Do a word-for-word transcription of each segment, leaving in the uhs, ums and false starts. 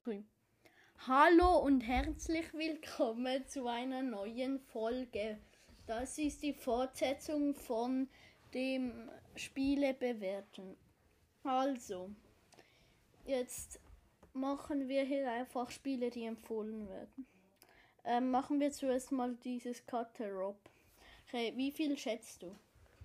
Hallo und herzlich willkommen zu einer neuen Folge. Das ist die Fortsetzung von dem Spiele bewerten. Also, jetzt machen wir hier einfach Spiele, die empfohlen werden. Ähm, machen wir zuerst mal dieses Cutter Rob. Okay, wie viel schätzt du?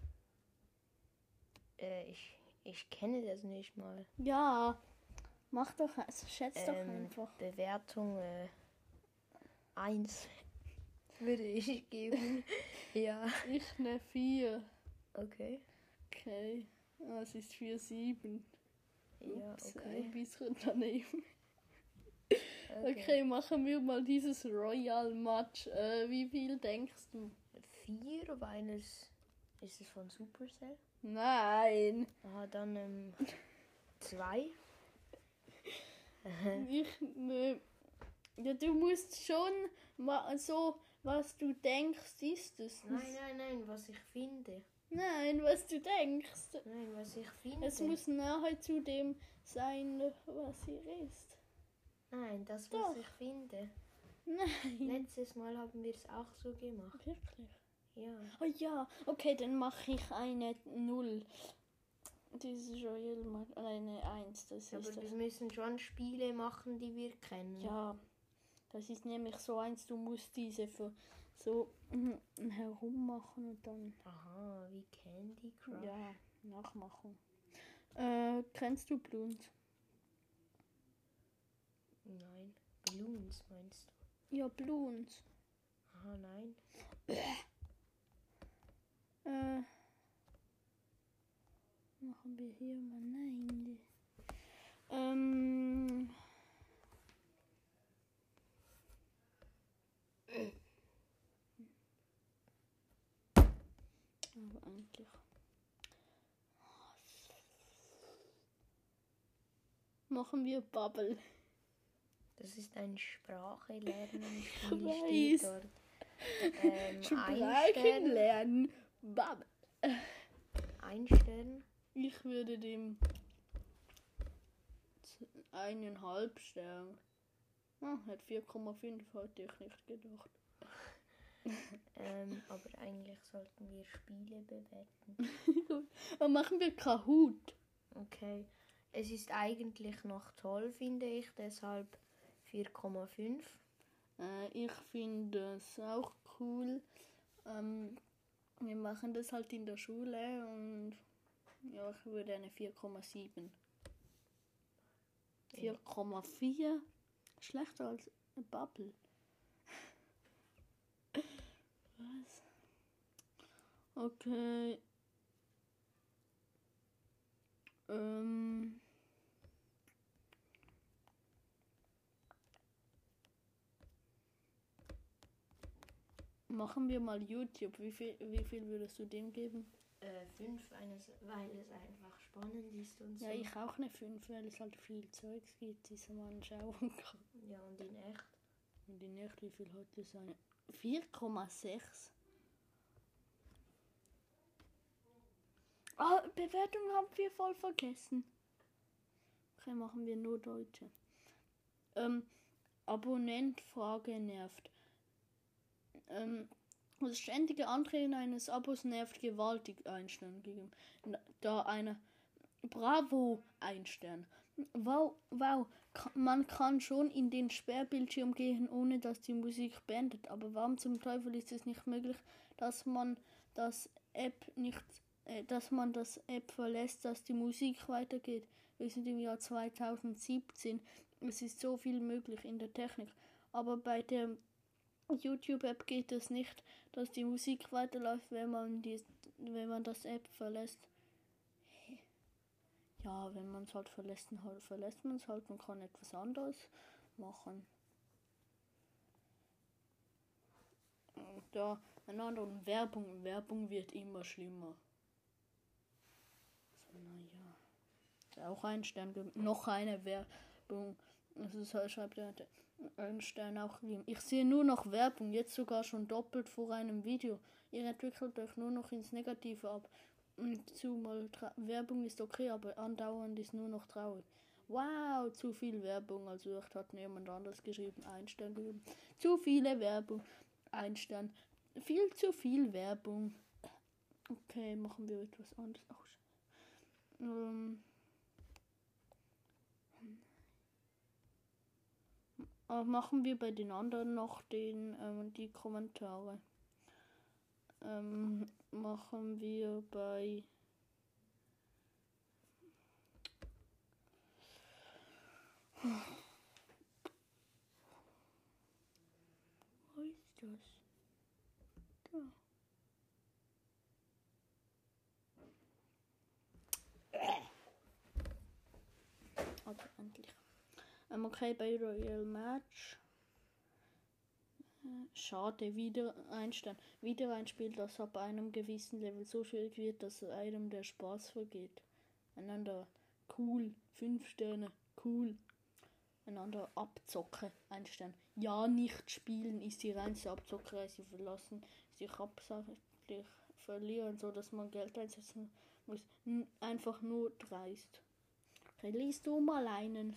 Äh, ich, ich kenne das nicht mal. Ja, mach doch, also schätz Ähm, doch einfach. Bewertung äh, eins würde ich geben. Ja. Ich eine vier. Okay. Okay, ah, es ist vier sieben. Ja, Ups, okay. ein bisschen daneben. Okay. Okay, machen wir mal dieses Royal Match. Äh, wie viel denkst du? Vier, weil es... Ist es von Supercell? Nein, Aha, dann ähm, zwei. ich ne. Ja, du musst schon mal so, was du denkst, ist es. Nein, nein, nein, was ich finde. Nein, was du denkst. Nein, was ich finde. Es muss nahe zu dem sein, was hier ist. Nein, das, was Doch. ich finde. Nein. Letztes Mal haben wir es auch so gemacht. Wirklich? Ja. Oh ja, okay, dann mache ich eine null. Dieses Royal Match, eine eins, das Aber ist wir das. müssen schon Spiele machen, die wir kennen. Ja, das ist nämlich so eins, du musst diese für so mm, herum machen und dann, Aha, wie Candy Crush. ja, nachmachen. Äh, kennst du Bloons? Nein. Balloons meinst du? Ja, Bloons. Aha, nein. Äh, machen wir hier mal, nein. Ähm, aber eigentlich. Machen wir Bubble. Das ist ein Sprache lernen Ich Spiel, weiß. steht dort. Ähm, Sprachen einstellen. lernen. Bubble. Einstellen. Ich würde dem z- eineinhalb Stern. Ah, hat vier Komma fünf, hätte ich nicht gedacht. Ähm, aber eigentlich sollten wir Spiele bewerten. Gut. Dann machen wir Kahoot. Okay. Es ist eigentlich noch toll, finde ich, deshalb vier Komma fünf. Äh, ich finde es auch cool. Ähm, wir machen das halt in der Schule und ja, ich würde eine vier Komma sieben. vier Komma vier? Schlechter als eine Bubble. Was? Okay. Ähm. Machen wir mal YouTube. Wie viel, wie viel würdest du dem geben? Äh, fünf, eines, weil es einfach spannend ist und so. Ja, ich auch eine fünf, weil es halt viel Zeugs gibt, das man schauen kann. Ja, und in echt. Und in echt, wie viel hat das eine? vier Komma sechs. Ah, Bewertung haben wir voll vergessen. Okay, machen wir nur Deutsche. Ähm, Abonnentfrage nervt. Ähm, das ständige Andrehen eines Abos nervt gewaltig. Ein Stern gegen. Da eine Bravo ein Stern. Wow, wow, ka- man kann schon in den Sperrbildschirm gehen, ohne dass die Musik beendet. Aber warum zum Teufel ist es nicht möglich, dass man das App nicht, äh, dass man das App verlässt, dass die Musik weitergeht? Wir sind im Jahr zweitausendsiebzehn. Es ist so viel möglich in der Technik. Aber bei der YouTube-App geht es nicht, dass die Musik weiterläuft, wenn man, die, wenn man das App verlässt. Ja, wenn man es halt verlässt, halt verlässt man es halt und kann etwas anderes machen. Und da eine andere Werbung. Werbung wird immer schlimmer. So, naja. Auch ein Stern. ge- Noch eine Werbung. Das ist halt, schreibt er, ein Stern auch gegeben. Ich sehe nur noch Werbung, jetzt sogar schon doppelt vor einem Video. Ihr entwickelt euch nur noch ins Negative ab. Und zumal Tra- Werbung ist okay, aber andauernd ist nur noch traurig. Wow, zu viel Werbung. Also echt hat niemand anders geschrieben. Ein Stern gegeben. Zu viele Werbung. Ein Stern. Viel zu viel Werbung. Okay, machen wir etwas anderes. Oh, ähm, äh, machen wir bei den anderen noch den, ähm, die Kommentare. Ähm, machen wir bei wo ist das? Da. Okay, endlich. Ähm, okay, bei Royal Match. Schade, wieder ein Stern. Wieder ein Spiel, das ab einem gewissen Level so schwierig wird, dass einem der Spaß vergeht. Einander cool, fünf Sterne, cool. Einander Abzocke, ein Stern. Ja, nicht spielen ist die reinste Abzockerei. Sie verlassen sich absichtlich verlieren, so dass man Geld einsetzen muss. N- einfach nur dreist. Okay, liest du mal einen?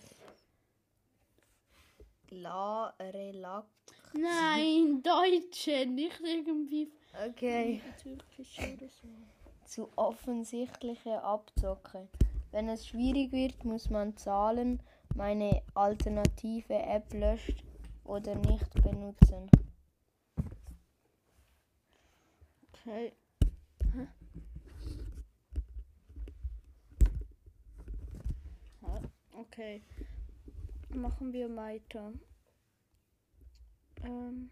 La Relax. Nein, Deutsche, nicht irgendwie Okay. türkische oder so. Zu offensichtliche Abzocke. Wenn es schwierig wird, muss man zahlen. Meine alternative App löscht oder nicht benutzen. Okay. Hä? Ja, okay. Machen wir weiter. Ähm,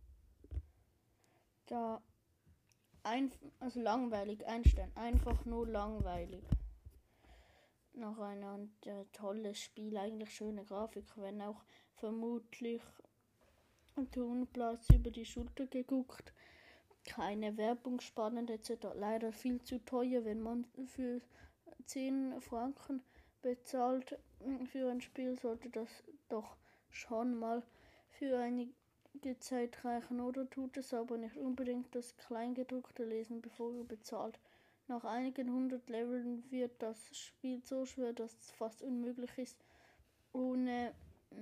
da ein, also langweilig, ein Stern. Einfach nur langweilig. Noch ein äh, tolles Spiel, eigentlich schöne Grafik, wenn auch vermutlich Tonplatz über die Schulter geguckt. Keine Werbung, spannend et cetera. Leider viel zu teuer, wenn man für zehn Franken bezahlt für ein Spiel, sollte das doch schon mal für einige Zeit reichen, oder tut es aber nicht unbedingt das Kleingedruckte lesen, bevor ihr bezahlt. Nach einigen hundert Leveln wird das Spiel so schwer, dass es fast unmöglich ist, ohne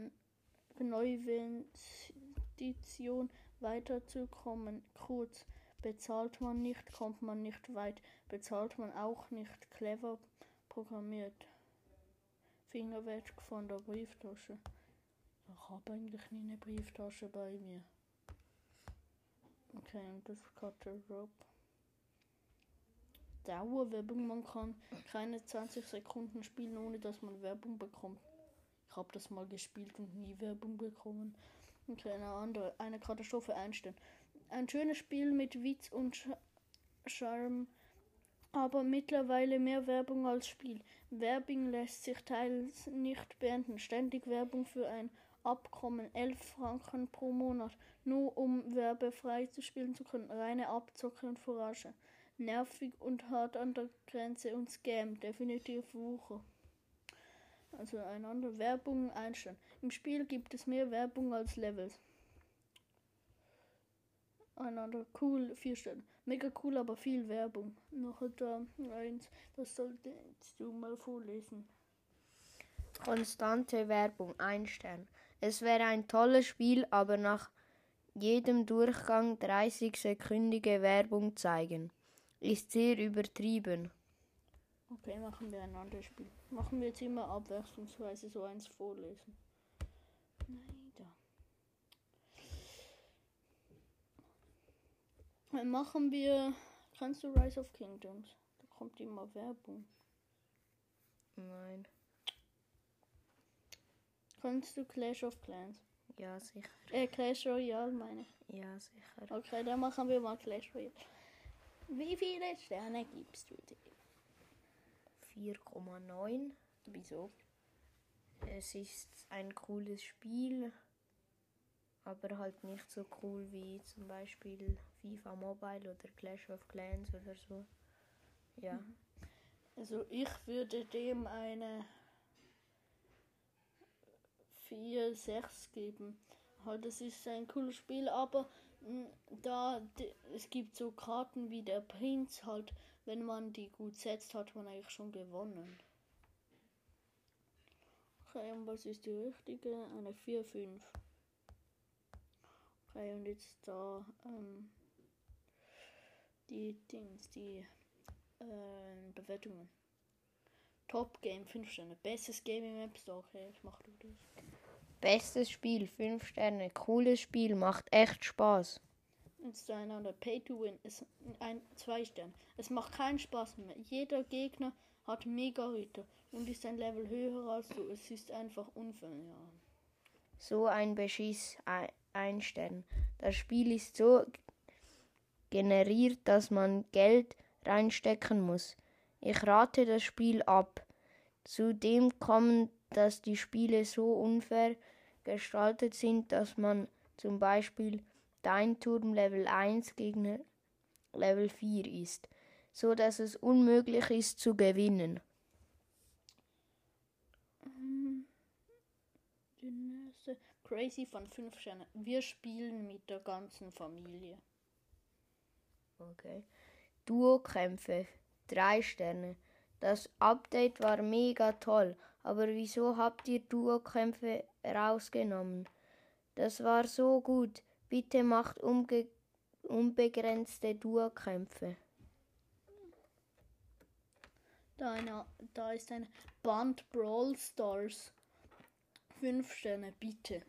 Neuinvestition weiterzukommen. Kurz, bezahlt man nicht, kommt man nicht weit. Bezahlt man auch nicht, clever programmiert. Finger weg von der Brieftasche. Ich habe eigentlich nie eine Brieftasche bei mir. Okay, und das Cutter Rope. Dauerwerbung, man kann keine zwanzig Sekunden spielen, ohne dass man Werbung bekommt. Ich habe das mal gespielt und nie Werbung bekommen. Okay, eine andere, eine Katastrophe einstellen. Ein schönes Spiel mit Witz und Sch- Charme, aber mittlerweile mehr Werbung als Spiel. Werbung lässt sich teils nicht beenden. Ständig Werbung für ein Abkommen, elf Franken pro Monat, nur um werbefrei zu spielen zu können. Reine Abzocke und Forage. Nervig und hart an der Grenze und Scam, definitiv Wucher. Also einander Werbung einstellen. Im Spiel gibt es mehr Werbung als Levels. Einander cool, vier Sterne. Mega cool, aber viel Werbung. Noch da eins, das solltest du mal vorlesen. Konstante Werbung, ein Stern. Es wäre ein tolles Spiel, aber nach jedem Durchgang dreißig-sekündige Werbung zeigen. Ist sehr übertrieben. Okay, machen wir ein anderes Spiel. Machen wir jetzt immer abwechslungsweise so eins vorlesen. Nein, da. Dann machen wir. Kannst du Rise of Kingdoms? Da kommt immer Werbung. Nein. Kannst du Clash of Clans? Ja, sicher. Äh, Clash Royale meine ich. Ja, sicher. Okay, dann machen wir mal Clash Royale. Wie viele Sterne gibst du dir? vier Komma neun. Wieso? Es ist ein cooles Spiel, aber halt nicht so cool wie zum Beispiel FIFA Mobile oder Clash of Clans oder so. Ja. Also ich würde dem eine vier sechs geben. Halt, das ist ein cooles Spiel, aber mh, da d- es gibt so Karten wie der Prinz halt, wenn man die gut setzt, hat man eigentlich schon gewonnen. Okay, und was ist die richtige? Eine vier fünf. Okay, und jetzt da ähm, die Dings, die äh, Bewertungen. Top Game fünf Sterne. Bestes Game im App Store. Okay, jetzt mach du das. Bestes Spiel, fünf Sterne. Cooles Spiel, macht echt Spaß. Jetzt einander Pay to Win ist ein zwei Sterne. Es macht keinen Spaß mehr. Jeder Gegner hat mega Ritter und ist ein Level höher als du. Es ist einfach unfair, ja. So ein Beschiss, ein Stern. Das Spiel ist so generiert, dass man Geld reinstecken muss. Ich rate das Spiel ab. Zudem kommt, dass die Spiele so unfair gestaltet sind, dass man zum Beispiel dein Turm Level eins gegen Level vier ist, so dass es unmöglich ist zu gewinnen. Die nächste Crazy von fünf Sternen. Wir spielen mit der ganzen Familie. Okay. Duo-Kämpfe, drei Sterne. Das Update war mega toll, aber wieso habt ihr Duo-Kämpfe rausgenommen? Das war so gut. Bitte macht umge- unbegrenzte Duo-Kämpfe. Da, eine, da ist ein Band Brawl Stars. fünf Sterne, bitte.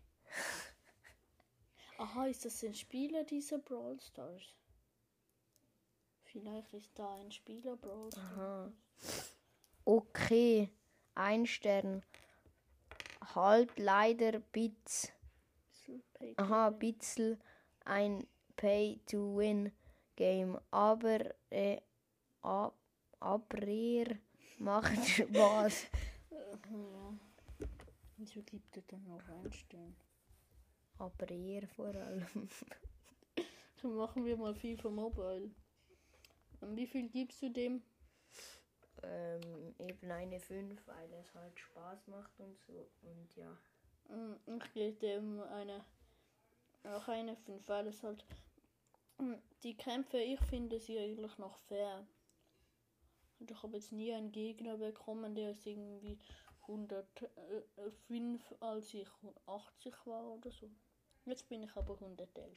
Aha, ist das ein Spieler dieser Brawl Stars? Vielleicht ist da ein Spieler Brawl Stars. Aha. Okay, ein Stern. Halt leider Bits. Aha, Bitzel, ein Pay-to-Win-Game. Aber, äh, ab, aber macht Spaß. Ja. Wieso gibt er dann noch ein Stern? Aber er vor allem. Dann machen wir mal FIFA Mobile. Und wie viel gibst du dem? Ähm, eben eine fünf, weil es halt Spaß macht und so. Und ja. Ich gebe dem eine, auch eine fünf, weil es halt die Kämpfe, ich finde sie eigentlich noch fair. Und ich habe jetzt nie einen Gegner bekommen, der ist irgendwie hundertfünf, als ich achtzig war oder so. Jetzt bin ich aber hundertelf.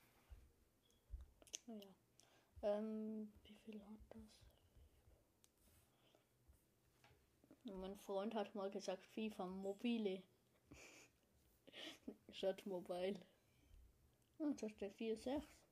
Ja. Ähm, wie viel hat das? Mein Freund hat mal gesagt, FIFA Mobile. Statt Mobile. Und da steht vier Komma sechs.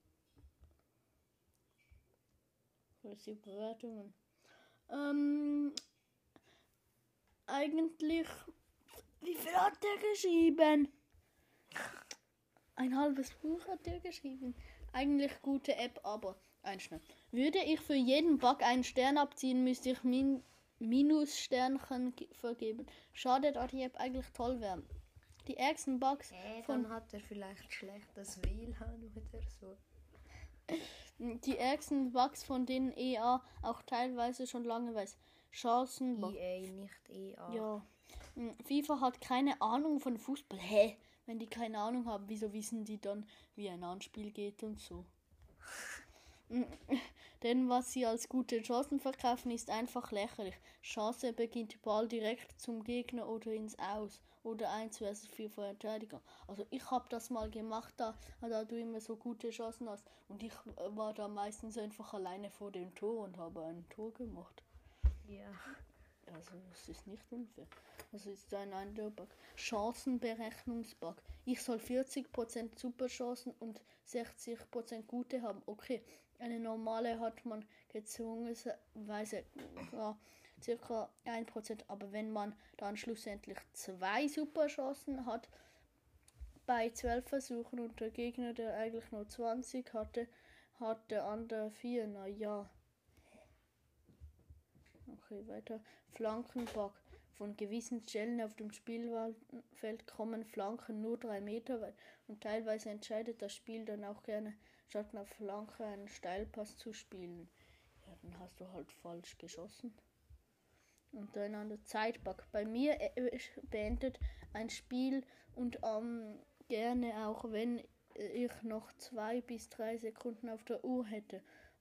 Das ist die Bewertungen. Ähm, eigentlich, wie viel hat der geschrieben? Ein halbes Buch hat der geschrieben. Eigentlich gute App, aber ein Stern. Würde ich für jeden Bug einen Stern abziehen, müsste ich min Minussternchen vergeben. Schade, da die App eigentlich toll wäre. Die ärgsten Bugs Äh, von... dann hat er vielleicht schlechtes W L A N oder so. Die ärgsten Bugs, von denen E A auch teilweise schon lange weiß. Chancen... E A, nicht E A. Ja. FIFA hat keine Ahnung von Fußball. Hä? Wenn die keine Ahnung haben, wieso wissen die dann, wie ein Anspiel geht und so? Denn was sie als gute Chancen verkaufen, ist einfach lächerlich. Chance beginnt Ball direkt zum Gegner oder ins Aus. Oder eins versus vier vor Verteidiger. Also ich habe das mal gemacht, da, da du immer so gute Chancen hast. Und ich war da meistens einfach alleine vor dem Tor und habe ein Tor gemacht. Ja. Also es ist nicht unfair. Also ist ein anderer Bug. Chancenberechnungsbug. Ich soll vierzig Prozent Superchancen und sechzig Prozent gute haben. Okay, eine normale hat man gezwungenerweise ja, circa ein Prozent. Aber wenn man dann schlussendlich zwei Superchancen hat, bei zwölf Versuchen und der Gegner, der eigentlich nur zwanzig hatte, hat der andere vier. Na ja. Okay, weiter. Flankenbug. Von gewissen Stellen auf dem Spielfeld kommen Flanken nur drei Meter weit und teilweise entscheidet das Spiel dann auch gerne, statt einer Flanke einen Steilpass zu spielen. Ja, dann hast du halt falsch geschossen. Und dann an der Zeitbug. Bei mir äh, beendet ein Spiel und ähm, gerne auch wenn ich noch zwei bis drei Sekunden auf der Uhr hätte.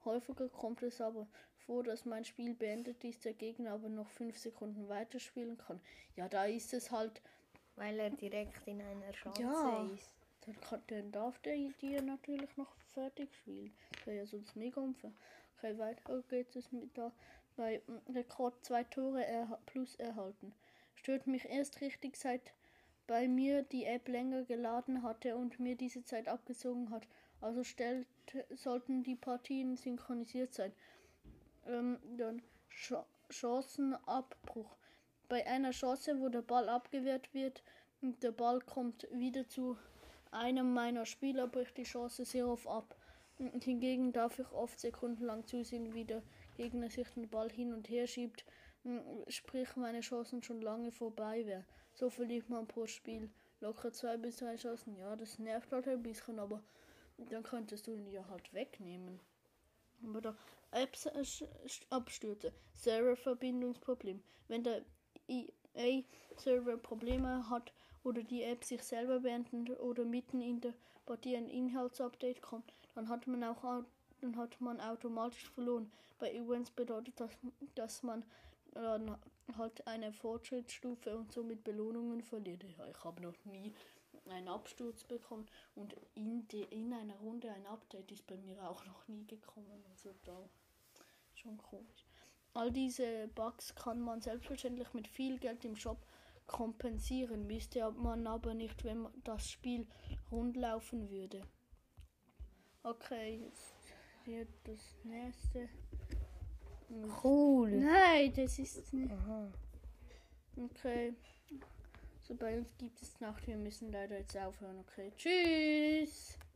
Häufiger kommt es aber vor, dass mein Spiel beendet ist, der Gegner aber noch fünf Sekunden weiterspielen kann. Ja, da ist es halt... Weil er direkt in einer Chance Ja. ist. Dann, kann, dann darf der dir natürlich noch fertig spielen. Das wäre ja sonst mega unfair. Okay, weiter geht es mit da bei Rekord zwei Tore erha- plus erhalten. Stört mich erst richtig, seit bei mir die App länger geladen hatte und mir diese Zeit abgezogen hat. Also stellt, sollten die Partien synchronisiert sein. Ähm, dann Ch- Chancenabbruch. Bei einer Chance, wo der Ball abgewehrt wird und der Ball kommt wieder zu einem meiner Spieler, bricht die Chance sehr oft ab. Und hingegen darf ich oft sekundenlang zusehen, wie der Gegner sich den Ball hin und her schiebt, sprich meine Chancen schon lange vorbei wären. So verliert man pro Spiel locker zwei bis drei Chancen. Ja, das nervt halt ein bisschen, aber dann könntest du ihn ja halt wegnehmen. Aber da Apps Abstürze, Serververbindungsproblem. Wenn der E A-Server Probleme hat oder die App sich selber beenden oder mitten in der Partie ein Inhaltsupdate kommt, dann hat man auch dann hat man automatisch verloren. Bei Events bedeutet das, dass man dann halt eine Fortschrittsstufe und somit Belohnungen verliert. Ja, ich habe noch nie einen Absturz bekommen und in, die, in einer Runde ein Update ist bei mir auch noch nie gekommen. Also da schon komisch. All diese Bugs kann man selbstverständlich mit viel Geld im Shop kompensieren, müsste man aber nicht, wenn das Spiel rund laufen würde. Okay, jetzt hier das nächste. Cool. Nein, das ist nicht. Aha. Okay. So, bei uns gibt es Nacht. Wir müssen leider jetzt aufhören. Okay, tschüss.